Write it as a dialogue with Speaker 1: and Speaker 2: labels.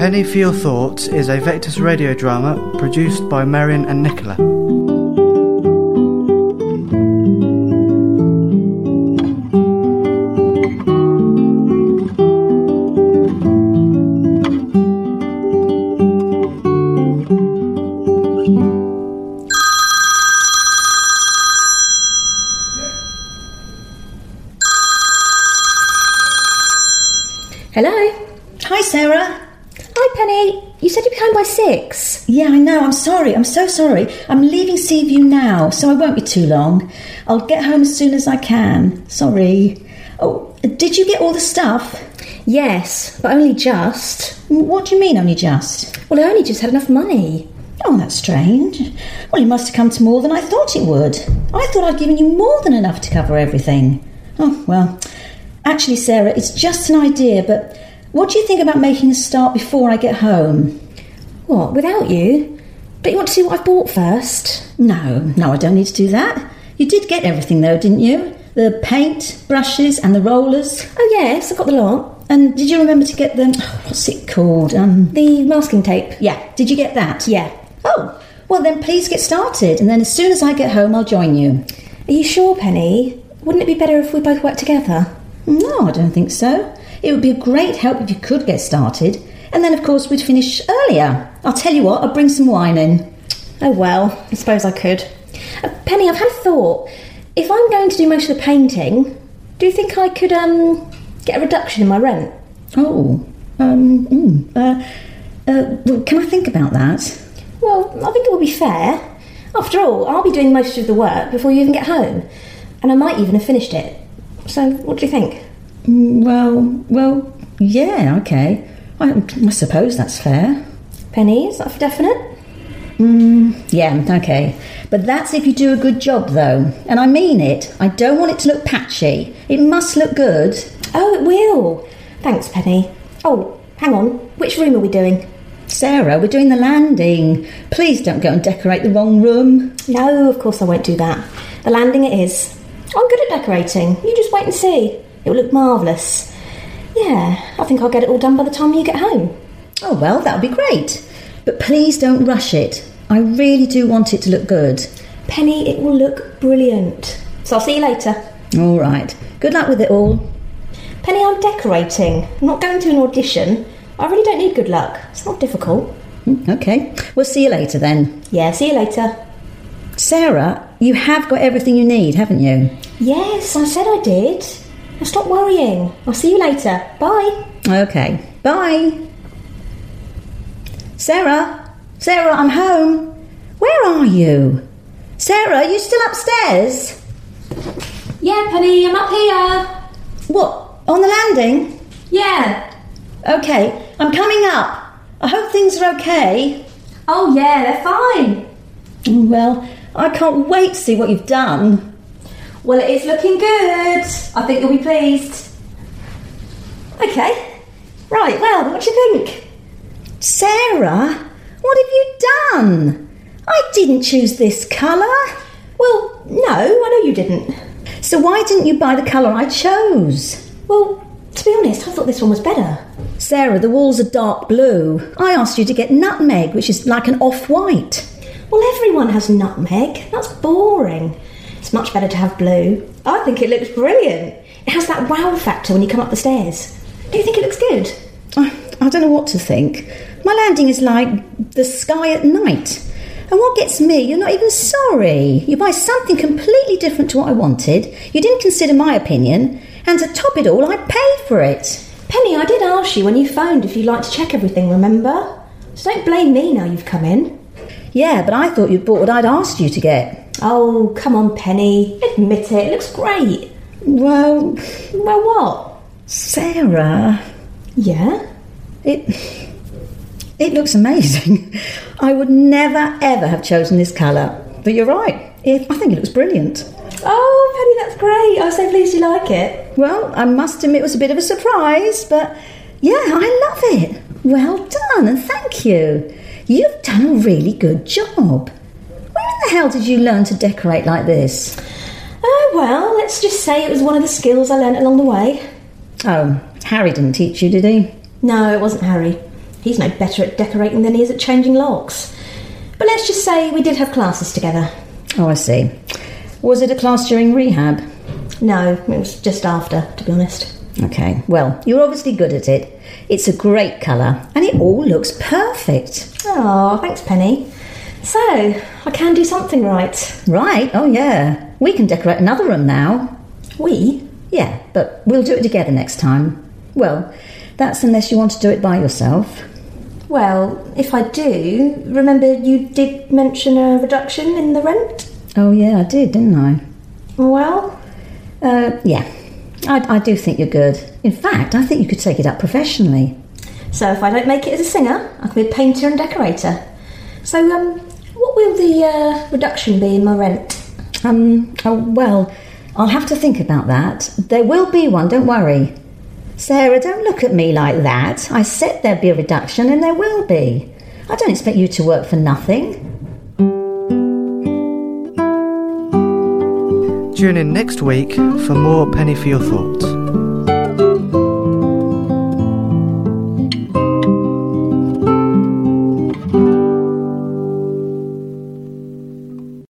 Speaker 1: Penny for Your Thoughts is a Vectis radio drama produced by Marion and Nicola.
Speaker 2: Hello?
Speaker 3: Hi, Sarah.
Speaker 2: Hi, Penny. You said you'd be home by 6.
Speaker 3: Yeah, I know. I'm sorry. I'm so sorry. I'm leaving Seaview now, so I won't be too long. I'll get home as soon as I can. Sorry. Oh, did you get all the stuff?
Speaker 2: Yes, but only just.
Speaker 3: What do you mean, only just?
Speaker 2: Well, I only just had enough money.
Speaker 3: Oh, that's strange. Well, it must have come to more than I thought it would. I thought I'd given you more than enough to cover everything. Oh, well. Actually, Sarah, it's just an idea, but what do you think about making a start before I get home?
Speaker 2: What, without you? Don't you want to see what I've bought first?
Speaker 3: No, I don't need to do that. You did get everything, though, didn't you? The paint, brushes and the rollers.
Speaker 2: Oh, yes, I got the lot.
Speaker 3: And did you remember to get the... what's it called?
Speaker 2: The masking tape.
Speaker 3: Yeah, did you get that?
Speaker 2: Yeah.
Speaker 3: Oh, well then please get started, and then as soon as I get home I'll join you.
Speaker 2: Are you sure, Penny? Wouldn't it be better if we both worked together?
Speaker 3: No, I don't think so. It would be a great help if you could get started. And then, of course, we'd finish earlier. I'll tell you what, I'll bring some wine in.
Speaker 2: Oh, well, I suppose I could. Penny, I've had a thought. If I'm going to do most of the painting, do you think I could, get a reduction in my rent?
Speaker 3: Oh, well, can I think about that?
Speaker 2: Well, I think it would be fair. After all, I'll be doing most of the work before you even get home. And I might even have finished it. So, what do you think?
Speaker 3: Well, yeah, okay. I suppose that's fair.
Speaker 2: Penny, is that for definite?
Speaker 3: Yeah, okay. But that's if you do a good job, though. And I mean it. I don't want it to look patchy. It must look good.
Speaker 2: Oh, it will. Thanks, Penny. Oh, hang on. Which room are we doing?
Speaker 3: Sarah, we're doing the landing. Please don't go and decorate the wrong room.
Speaker 2: No, of course I won't do that. The landing it is. I'm good at decorating. You just wait and see. It will look marvellous. Yeah, I think I'll get it all done by the time you get home.
Speaker 3: Oh, well, that would be great. But please don't rush it. I really do want it to look good.
Speaker 2: Penny, it will look brilliant. So I'll see you later.
Speaker 3: All right. Good luck with it all.
Speaker 2: Penny, I'm decorating. I'm not going to an audition. I really don't need good luck. It's not difficult.
Speaker 3: Okay. We'll see you later then.
Speaker 2: Yeah, see you later.
Speaker 3: Sarah, you have got everything you need, haven't you?
Speaker 2: Yes, I said I did. Now stop worrying. I'll see you later. Bye.
Speaker 3: Okay. Bye. Sarah, I'm home. Where are you? Sarah, are you still upstairs?
Speaker 4: Yeah, Penny, I'm up here.
Speaker 3: What, on the landing?
Speaker 4: Yeah.
Speaker 3: Okay, I'm coming up. I hope things are okay.
Speaker 4: Oh, yeah, they're fine.
Speaker 3: Well, I can't wait to see what you've done.
Speaker 4: Well, it is looking good. I think you'll be pleased.
Speaker 2: Okay. Right, well, what do you think?
Speaker 3: Sarah, what have you done? I didn't choose this colour.
Speaker 2: Well, no, I know you didn't.
Speaker 3: So why didn't you buy the colour I chose?
Speaker 2: Well, to be honest, I thought this one was better.
Speaker 3: Sarah, the walls are dark blue. I asked you to get nutmeg, which is like an off-white.
Speaker 2: Well, everyone has nutmeg. That's boring. It's much better to have blue. I think it looks brilliant. It has that wow factor when you come up the stairs. Do you think it looks good?
Speaker 3: I don't know what to think. My landing is like the sky at night. And what gets me, you're not even sorry. You buy something completely different to what I wanted. You didn't consider my opinion. And to top it all, I paid for it.
Speaker 2: Penny, I did ask you when you phoned if you'd like to check everything, remember? So don't blame me now you've come in.
Speaker 3: Yeah, but I thought you'd bought what I'd asked you to get.
Speaker 2: Oh, come on, Penny. Admit it. It looks great.
Speaker 3: Well,
Speaker 2: what?
Speaker 3: Sarah.
Speaker 2: Yeah?
Speaker 3: It looks amazing. I would never, ever have chosen this colour. But you're right. I think it looks brilliant.
Speaker 2: Oh, Penny, that's great. I'm so pleased you like it.
Speaker 3: Well, I must admit it was a bit of a surprise, but yeah, I love it. Well done, and thank you. You've done a really good job. Where in the hell did you learn to decorate like this?
Speaker 2: Oh, well, let's just say it was one of the skills I learnt along the way.
Speaker 3: Oh, Harry didn't teach you, did he?
Speaker 2: No, it wasn't Harry. He's no better at decorating than he is at changing locks. But let's just say we did have classes together.
Speaker 3: Oh, I see. Was it a class during rehab?
Speaker 2: No, it was just after, to be honest.
Speaker 3: Okay, well, you're obviously good at it. It's a great colour, and it all looks perfect.
Speaker 2: Oh, thanks, Penny. So, I can do something right.
Speaker 3: Right, oh yeah. We can decorate another room now.
Speaker 2: We?
Speaker 3: Yeah, but we'll do it together next time. Well, that's unless you want to do it by yourself.
Speaker 2: Well, if I do, remember you did mention a reduction in the rent?
Speaker 3: Oh yeah, I did, didn't I?
Speaker 2: Well?
Speaker 3: Yeah. I do think you're good. In fact, I think you could take it up professionally.
Speaker 2: So if I don't make it as a singer, I can be a painter and decorator. So, what will the reduction be in my rent?
Speaker 3: Well, I'll have to think about that. There will be one, don't worry. Sarah, don't look at me like that. I said there'd be a reduction, and there will be. I don't expect you to work for nothing.
Speaker 1: Tune in next week for more Penny for Your Thoughts.